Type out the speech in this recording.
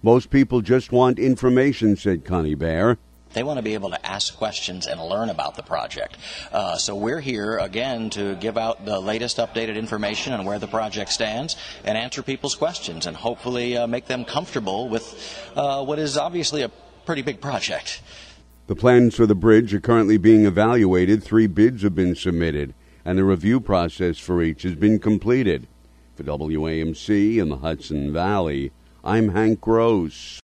Most people just want information, said Connie Bear. They want to be able to ask questions and learn about the project. So we're here, again, to give out the latest updated information on where the project stands and answer people's questions and hopefully make them comfortable with what is obviously a pretty big project. The plans for the bridge are currently being evaluated. 3 bids have been submitted, and the review process for each has been completed. For WAMC in the Hudson Valley, I'm Hank Gross.